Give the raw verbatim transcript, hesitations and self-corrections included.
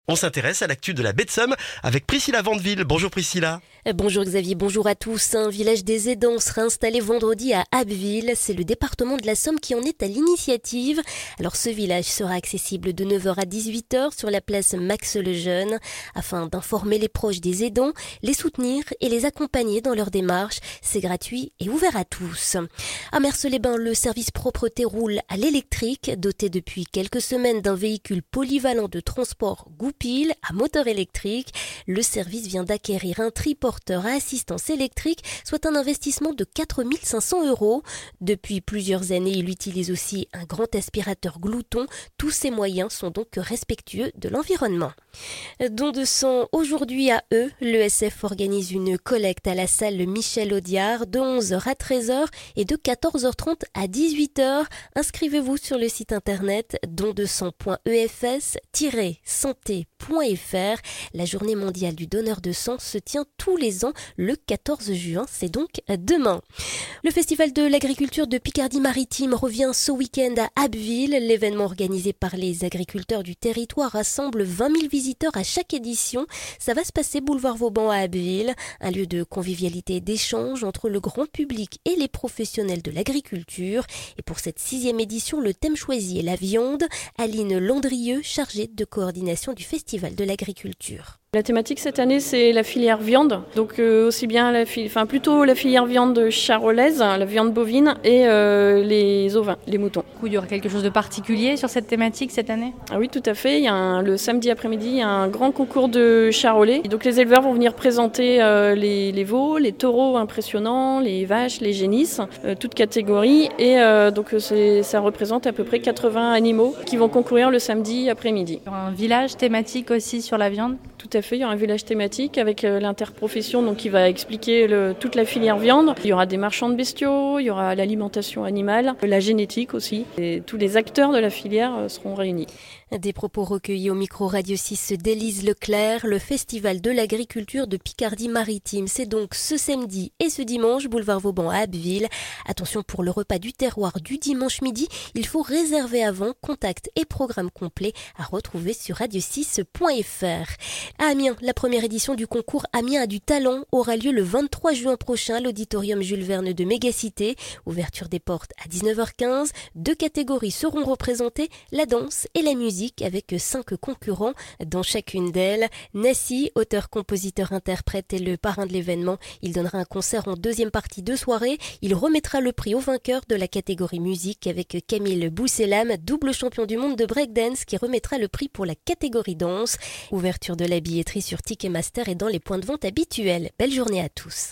On s'intéresse à l'actu de la baie de Somme avec Priscilla Vandeville. Bonjour Priscilla. Bonjour Xavier, bonjour à tous. Un village des aidants sera installé vendredi à Abbeville. C'est le département de la Somme qui en est à l'initiative. Alors ce village sera accessible de neuf heures à dix-huit heures sur la place Max Lejeune afin d'informer les proches des aidants, les soutenir et les accompagner dans leur démarche. C'est gratuit et ouvert à tous. À Mers-les-Bains, le service propreté roule à l'électrique, doté depuis quelques semaines d'un véhicule polyvalent de transport Goupil à moteur électrique. Le service vient d'acquérir un triporteur à assistance électrique, soit un investissement de quatre mille cinq cents euros. Depuis plusieurs années, il utilise aussi un grand aspirateur glouton. Tous ces moyens sont donc respectueux de l'environnement. Don de sang aujourd'hui à eux. L'E S F organise une collecte à la salle Michel Audiard de onze heures à treize heures et de quatorze heures trente à dix-huit heures. Inscrivez-vous sur le site internet don de sang point e f s tiret santé point f r. La journée mondiale du donneur de sang se tient tous les ans le quatorze juin, c'est donc demain. Le festival de l'agriculture de Picardie-Maritime revient ce week-end à Abbeville. L'événement organisé par les agriculteurs du territoire rassemble vingt mille visiteurs à chaque édition. Ça va se passer boulevard Vauban à Abbeville, un lieu de convivialité et d'échange entre le grand public et les professionnels de l'agriculture. Et pour cette sixième édition, le thème choisi est la viande. Aline Landrieux, chargée de coordination du festival de l'agriculture. La thématique cette année, c'est la filière viande, donc euh, aussi bien la fili- enfin plutôt la filière viande charolaise, la viande bovine et euh, les ovins, les moutons. Du coup, il y aura quelque chose de particulier sur cette thématique cette année ? Ah oui, tout à fait. Il y a un, le samedi après-midi, il y a un grand concours de charolais. Et donc les éleveurs vont venir présenter euh, les, les veaux, les taureaux impressionnants, les vaches, les génisses, euh, toutes catégories. Et euh, donc c'est, ça représente à peu près quatre-vingts animaux qui vont concourir le samedi après-midi. Il y aura un village thématique aussi sur la viande ? Tout à fait, il y aura un village thématique avec euh, l'interprofession donc qui va expliquer le, toute la filière viande. Il y aura des marchands de bestiaux, il y aura l'alimentation animale, la génétique aussi. Et tous les acteurs de la filière euh, seront réunis. Des propos recueillis au micro Radio six d'Élise Leclerc. Le festival de l'agriculture de Picardie-Maritime, c'est donc ce samedi et ce dimanche, boulevard Vauban à Abbeville. Attention pour le repas du terroir du dimanche midi, il faut réserver avant. Contact et programme complet à retrouver sur radio six point f r. À Amiens, la première édition du concours Amiens a du talent aura lieu le vingt-trois juin prochain à l'auditorium Jules Verne de Mégacité. Ouverture des portes à dix-neuf heures quinze. Deux catégories seront représentées, la danse et la musique, avec cinq concurrents dans chacune d'elles. Nassi, auteur, compositeur, interprète, est le parrain de l'événement. Il donnera un concert en deuxième partie de soirée. Il remettra le prix au vainqueur de la catégorie musique avec Camille Bousselam, double champion du monde de breakdance, qui remettra le prix pour la catégorie danse. Ouverture de la billetterie sur Ticketmaster et dans les points de vente habituels. Belle journée à tous.